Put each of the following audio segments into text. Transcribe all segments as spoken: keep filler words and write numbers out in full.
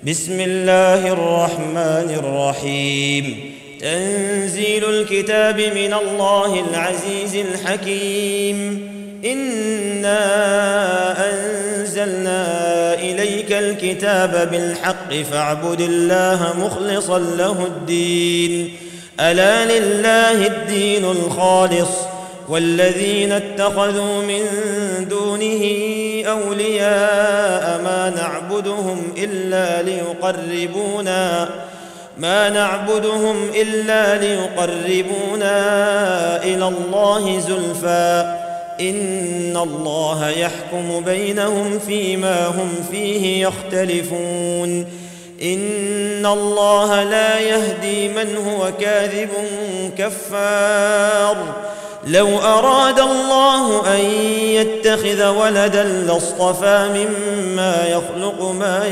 بسم الله الرحمن الرحيم. تنزيل الكتاب من الله العزيز الحكيم. إنا أنزلنا إليك الكتاب بالحق فاعبد الله مخلصا له الدين. ألا لله الدين الخالص والذين اتخذوا من دونه أولياء ما نعبدهم إلا ليقربونا ما نعبدهم إلا ليقربونا إلى الله زلفى إن الله يحكم بينهم فيما هم فيه يختلفون. إن الله لا يهدي من هو كاذب كفار. لو أراد الله أن يتخذ ولدا لاصطفى مما يخلق ما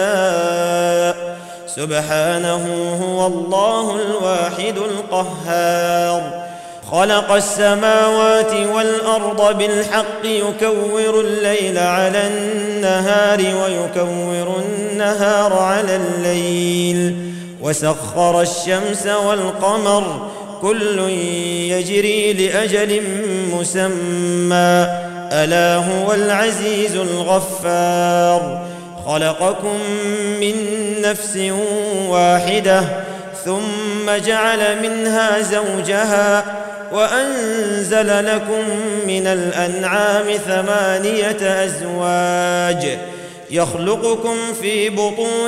يشاء سبحانه هو الله الواحد القهار. خلق السماوات والأرض بالحق يكور الليل على النهار ويكور النهار على الليل وسخر الشمس والقمر كل يجري لأجل مسمى ألا هو العزيز الغفار. خلقكم من نفس واحدة ثم جعل منها زوجها وأنزل لكم من الأنعام ثمانية أزواج يخلقكم في بطون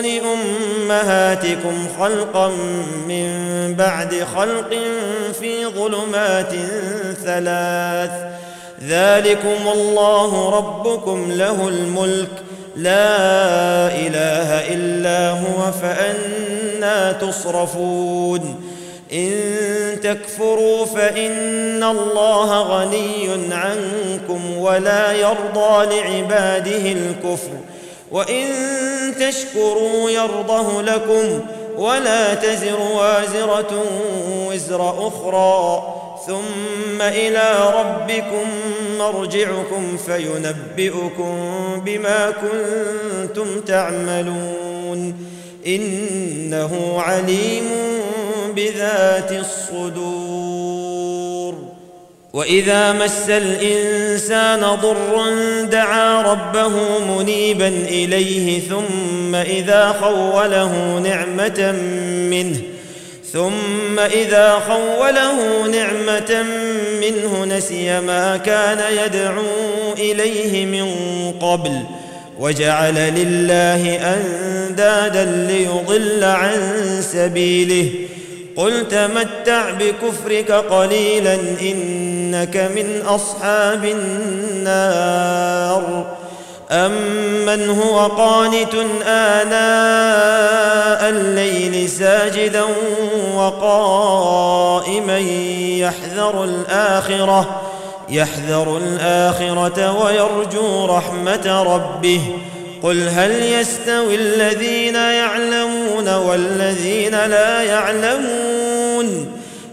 أمهاتكم خلقا من بعد خلق في ظلمات ثلاث ذلكم الله ربكم له الملك لا إله إلا هو فأنى تصرفون. إن تكفروا فإن الله غني عنكم ولا يرضى لعباده الكفر وإن تشكروا يرضه لكم ولا تزر وازرة وزر أخرى ثم إلى ربكم مرجعكم فينبئكم بما كنتم تعملون إنه عليم بذات الصدور. وإذا مس الإنسان ضر دعا ربه منيبا إليه ثم إذا خوله نعمة منه ثم إذا خوله نعمة منه نسي ما كان يدعو إليه من قبل وجعل لله أندادا ليضل عن سبيله قل تمتع بكفرك قليلا إنك من أصحاب النار. أمن هو قانت آناء الليل ساجدا وقائما يحذر الآخرة يحذر الآخرة ويرجو رحمة ربه قل هل يستوي الذين يعلمون والذين لا يعلمون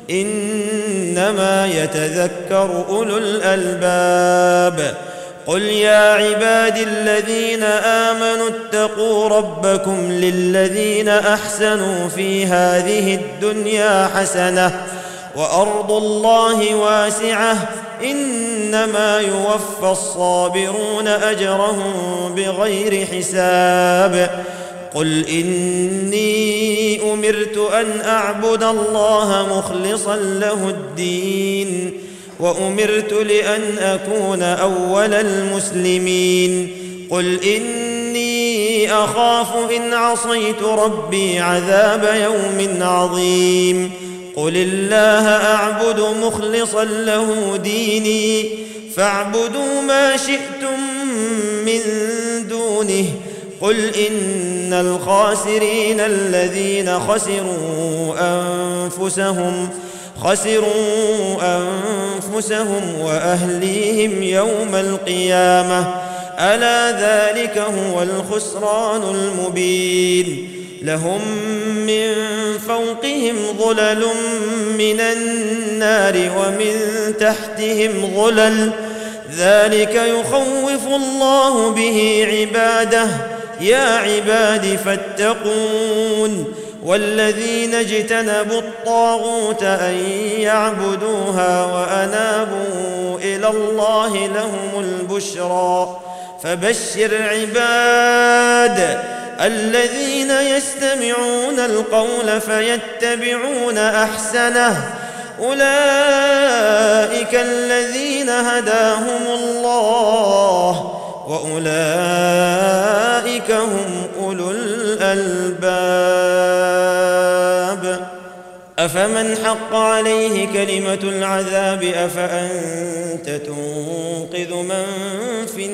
إنما يتذكر أولو الألباب. قل يا عبادي الذين آمنوا اتقوا ربكم للذين أحسنوا في هذه الدنيا حسنة وأرض الله واسعة إنما يوفى الصابرون أجرهم بغير حساب. قل إني أمرت أن أعبد الله مخلصا له الدين وأمرت لأن أكون أول المسلمين. قل إني أخاف إن عصيت ربي عذاب يوم عظيم. قل الله أعبد مخلصا له ديني فاعبدوا ما شئتم من دونه. قل إن الخاسرين الذين خسروا أنفسهم خسروا أنفسهم وأهليهم يوم القيامة ألا ذلك هو الخسران المبين. لهم من فوقهم ظلل من النار ومن تحتهم ظلل ذلك يخوف الله به عباده يا عباد فاتقون والذين اجتنبوا الطاغوت أن يعبدوها وأنابوا إلى الله لهم البشرى فبشر عباد الذين يستمعون القول فيتبعون أحسنه أولئك الذين هداهم الله وأولئك هم أولو الألباب أفمن حق عليه كلمة العذاب أفأنت تنقذ من في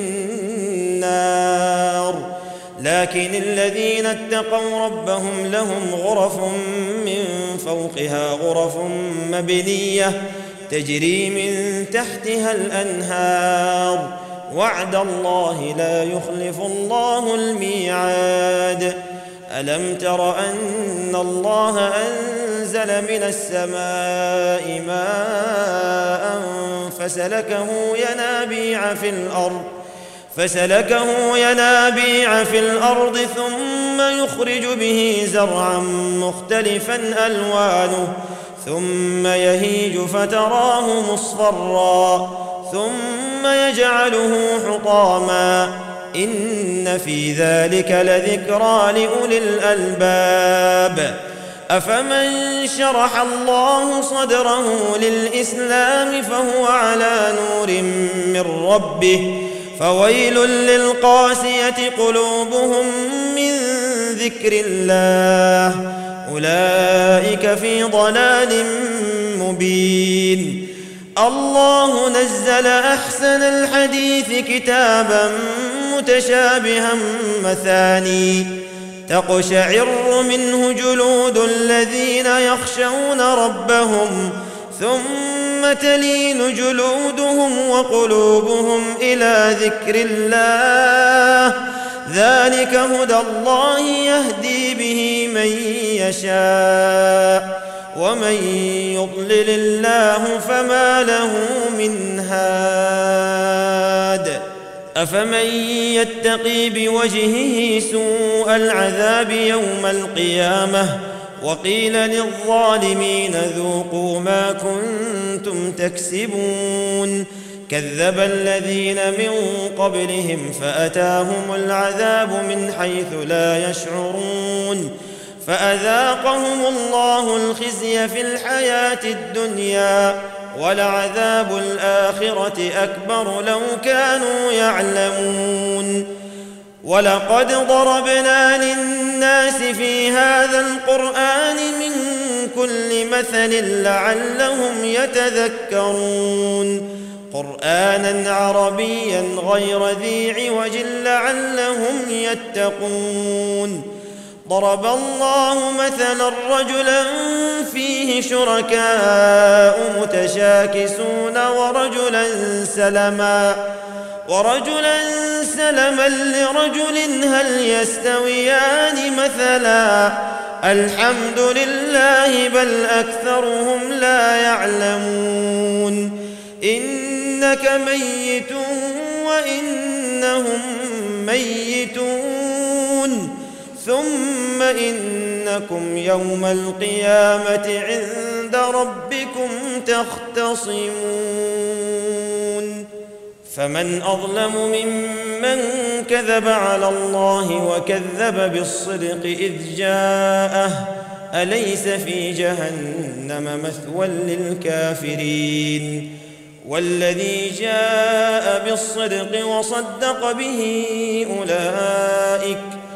النار لكن الذين اتقوا ربهم لهم غرف من فوقها غرف مبنية تجري من تحتها الأنهار وعد الله لا يخلف الله الميعاد ألم تر أن الله أنزل من السماء ماء فسلكه ينابيع في الأرض فسلكه ينابيع في الأرض ثم يخرج به زرعا مختلفا ألوانه ثم يهيج فتراه مصفرا ثم يجعله حطاما إن في ذلك لذكرى لأولي الألباب أفمن شرح الله صدره للإسلام فهو على نور من ربه فويل للقاسية قلوبهم من ذكر الله أولئك في ضلال مبين الله نزل أحسن الحديث كتابا متشابها مثاني تقشعر منه جلود الذين يخشون ربهم ثم تلين جلودهم وقلوبهم إلى ذكر الله ذلك هدى الله يهدي به من يشاء ومن يضلل الله فما له من هاد أفمن يتقي بوجهه سوء العذاب يوم القيامة وقيل للظالمين ذوقوا ما كنتم تكسبون كذب الذين من قبلهم فأتاهم العذاب من حيث لا يشعرون فأذاقهم الله الخزي في الحياة الدنيا ولعذاب الآخرة أكبر لو كانوا يعلمون ولقد ضربنا للناس في هذا القرآن من كل مثل لعلهم يتذكرون قرآنا عربيا غير ذي عوج لعلهم يتقون ضرب الله مثلا رجلا فيه شركاء متشاكسون ورجلا سلما ورجلا سلما لرجل هل يستويان مثلا الحمد لله بل أكثرهم لا يعلمون إنك ميت وإنهم ميتون ثم إنكم يوم القيامة عند ربكم تختصمون فمن أظلم ممن كذب على الله وكذب بالصدق إذ جاءه أليس في جهنم مثوى للكافرين والذي جاء بالصدق وصدق به أولئك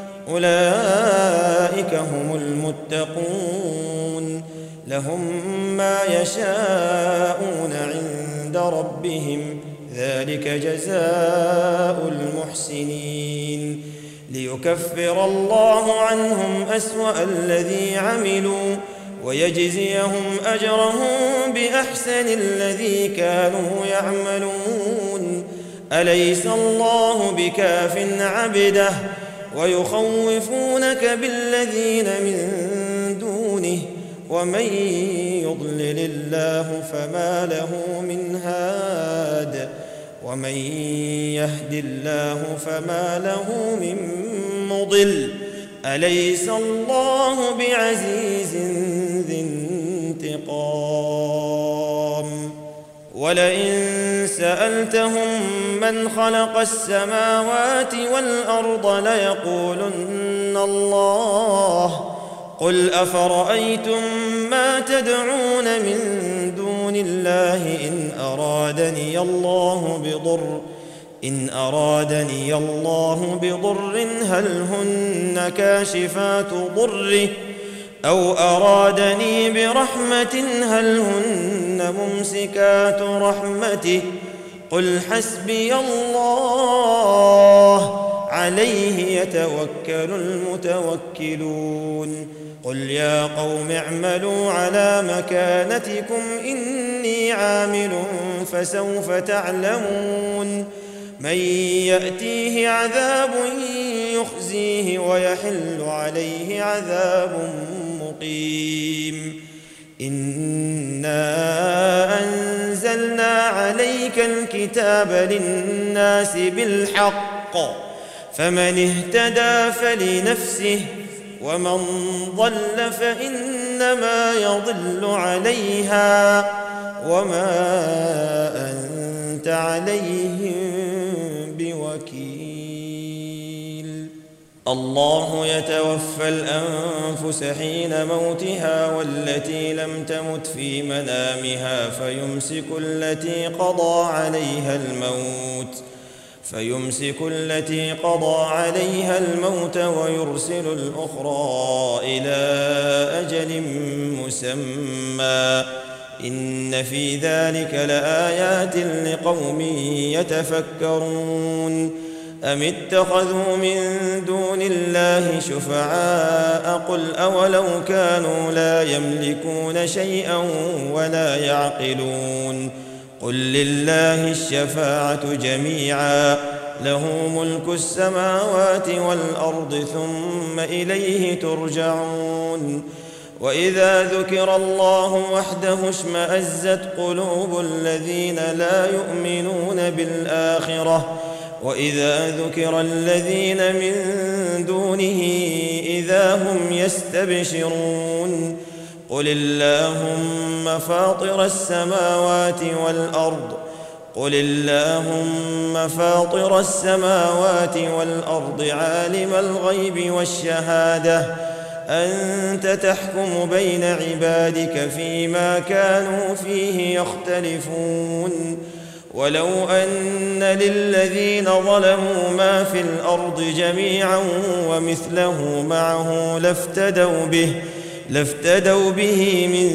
أولئك هم المتقون لهم ما يشاءون عند ربهم ذلك جزاء المحسنين ليكفر الله عنهم أسوأ الذي عملوا ويجزيهم أجرهم بأحسن الذي كانوا يعملون أليس الله بكاف عبده ويخوفونك بالذين من دونه ومن يضلل الله فما له من هاد ومن يهد الله فما له من مضل مضل أليس الله بعزيز ذي انتقام ولئن سألتهم من خلق السماوات والأرض ليقولن الله قل أفرأيتم ما تدعون من دون الله إن أرادني الله بضر إن أرادني الله بضر هل هن كاشفات ضره أو أرادني برحمة هل هن ممسكات رحمته قل حسبي الله عليه يتوكل المتوكلون قل يا قوم اعملوا على مكانتكم إني عامل فسوف تعلمون من يأتيه عذاب يخزيه ويحل عليه عذاب مقيم إنا أنزلنا عليك الكتاب للناس بالحق فمن اهتدى فلنفسه ومن ضل فإنما يضل عليها وما أنت عليهم بوكيل الله يتوفى الأنفس حين موتها والتي لم تمت في منامها فيمسك التي قضى عليها الموت فيمسك التي قضى عليها الموت ويرسل الأخرى إلى أجل مسمى إن في ذلك لآيات لقوم يتفكرون أم اتخذوا من دون الله شفعاء قل أولو كانوا لا يملكون شيئا ولا يعقلون قل لله الشفاعة جميعا له ملك السماوات والأرض ثم إليه ترجعون وإذا ذكر الله وحده اشمأزت قلوب الذين لا يؤمنون بالآخرة وإذا ذكر الذين من دونه إذا هم يستبشرون قل اللهم فاطر السماوات والأرض قل اللهم فاطر السماوات والأرض عالم الغيب والشهادة أنت تحكم بين عبادك فيما كانوا فيه يختلفون ولو أن للذين ظلموا ما في الأرض جميعا ومثله معه لافتدوا به لافتدوا به من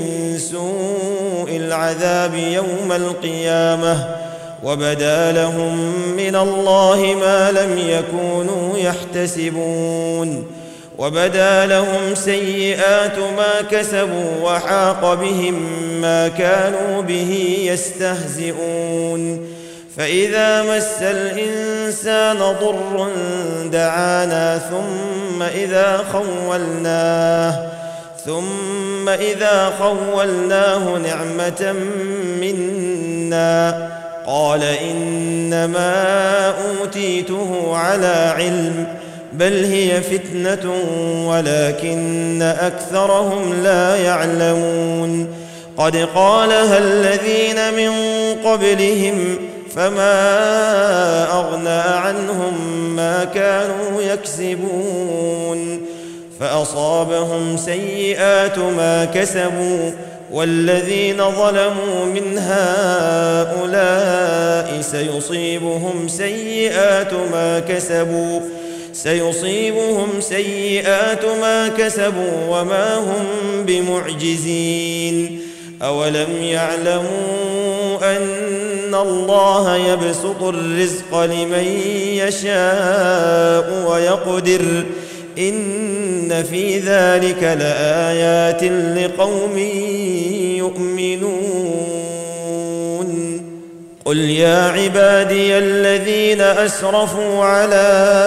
سوء العذاب يوم القيامة وبدا لهم من الله ما لم يكونوا يحتسبون وبدا لهم سيئات ما كسبوا وحاق بهم ما كانوا به يستهزئون فإذا مس الإنسان ضر دعانا ثم إذا خولناه ثم إذا خولناه نعمة منا قال إنما أوتيته على علم بل هي فتنة ولكن أكثرهم لا يعلمون قد قالها الذين من قبلهم فما أغنى عنهم ما كانوا يكسبون فأصابهم سيئات ما كسبوا والذين ظلموا من هؤلاء سيصيبهم سيئات ما كسبوا سيصيبهم سيئات ما كسبوا وما هم بمعجزين أولم يعلموا أن الله يبسط الرزق لمن يشاء ويقدر إن في ذلك لآيات لقوم يؤمنون قل يا عبادي الذين أسرفوا على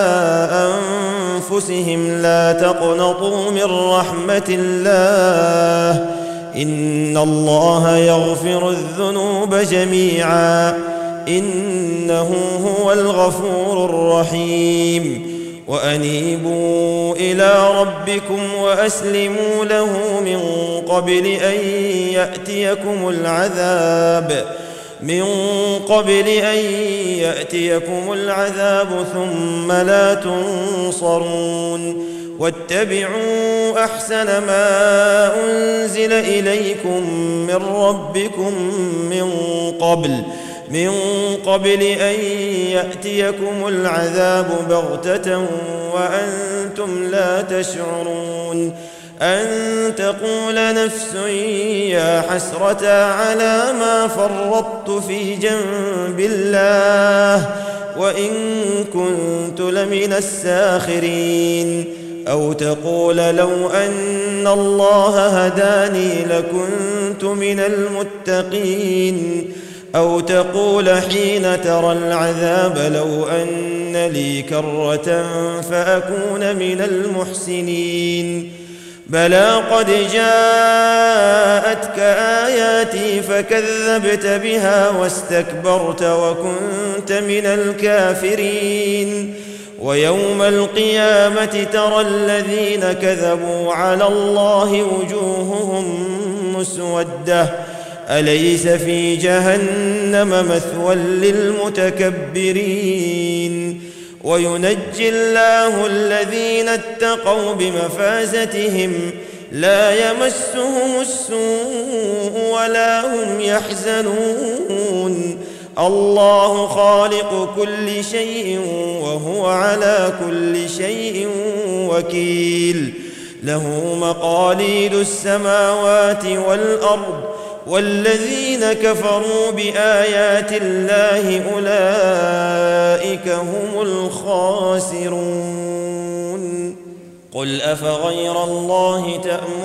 أنفسهم لا تقنطوا من رحمة الله إن الله يغفر الذنوب جميعا إنه هو الغفور الرحيم وأنيبوا إلى ربكم وأسلموا له من قبل أن يأتيكم العذاب من قبل أن يأتيكم العذاب ثم لا تنصرون واتبعوا أحسن ما أنزل إليكم من ربكم من قبل من قبل أن يأتيكم العذاب بغتة وأنتم لا تشعرون أن تقول نفس يا حسرة على ما فرطت في جنب الله وإن كنت لمن الساخرين أو تقول لو أن الله هداني لكنت من المتقين أو تقول حين ترى العذاب لو أن لي كرة فأكون من المحسنين بلى قد جاءتك آياتي فكذبت بها واستكبرت وكنت من الكافرين ويوم القيامة ترى الذين كذبوا على الله وجوههم مسودة أليس في جهنم مثوى للمتكبرين وينجي الله الذين اتقوا بمفازتهم لا يمسهم السوء ولا هم يحزنون الله خالق كل شيء وهو على كل شيء وكيل له مقاليد السماوات والأرض والذين كفروا بآيات الله أولئك هم الخاسرون قل أفغير الله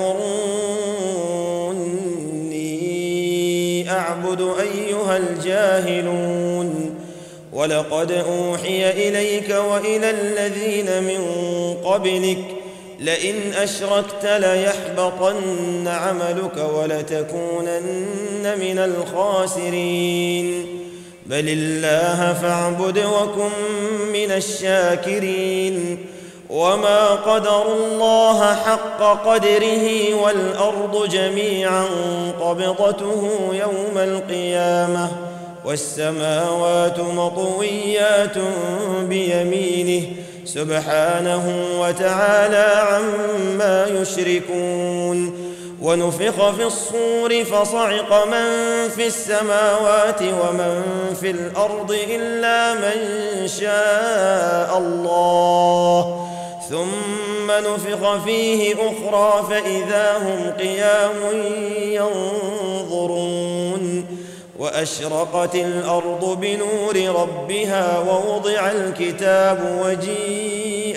تأمروني أعبد أيها الجاهلون ولقد أوحي إليك وإلى الذين من قبلك لئن أشركت ليحبطن عملك ولتكونن من الخاسرين بل الله فاعبد وكن من الشاكرين وما قدروا الله حق قدره والأرض جميعا قبضته يوم القيامة والسماوات مطويات بيمينه سبحانه وتعالى عما يشركون ونفخ في الصور فصعق من في السماوات ومن في الأرض إلا من شاء الله ثم نفخ فيه أخرى فإذا هم قيام ينظرون وأشرقت الأرض بنور ربها ووضع الكتاب وجيء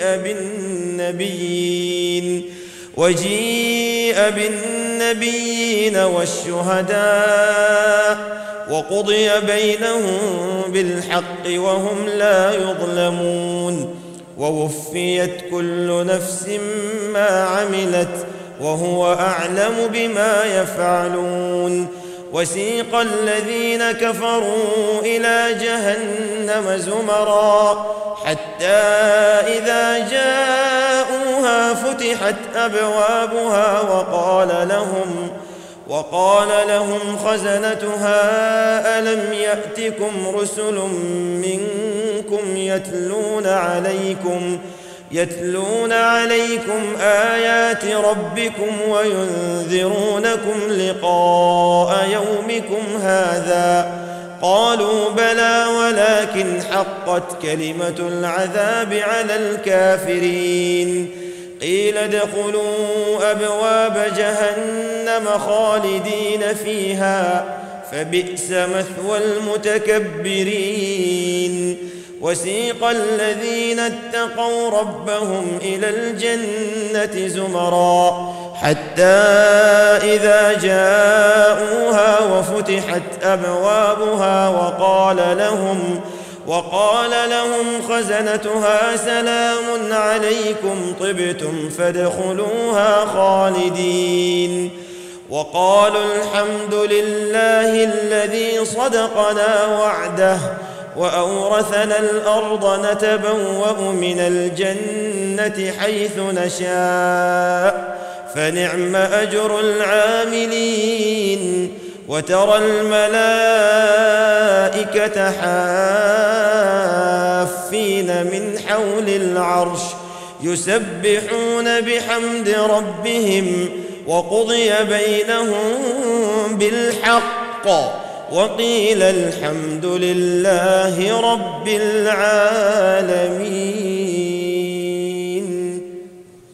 بالنبيين وجيء بالنبيين والشهداء وقضي بينهم بالحق وهم لا يظلمون ووفيت كل نفس ما عملت وهو أعلم بما يفعلون وسيق الذين كفروا إلى جهنم زمرا حتى إذا جاءوها فتحت أبوابها وقال لهم وقال لهم خزنتها ألم يأتكم رسل منكم يتلون عليكم يتلون عليكم آيات ربكم وينذرونكم لقاء يومكم هذا قالوا بلى ولكن حقت كلمة العذاب على الكافرين قيل ادخلوا أبواب جهنم خالدين فيها فبئس مثوى المتكبرين وسيق الذين اتقوا ربهم إلى الجنة زمرا حتى إذا جاءوها وفتحت أبوابها وقال لهم وقال لهم خزنتها سلام عليكم طبتم فادخلوها خالدين وقالوا الحمد لله الذي صدقنا وعده وأورثنا الأرض نتبوأ من الجنة الجنة حيث نشاء فنعم أجر العاملين. وترى الملائكة حافين من حول العرش يسبحون بحمد ربهم وقضي بينهم بالحق وقيل الحمد لله رب العالمين.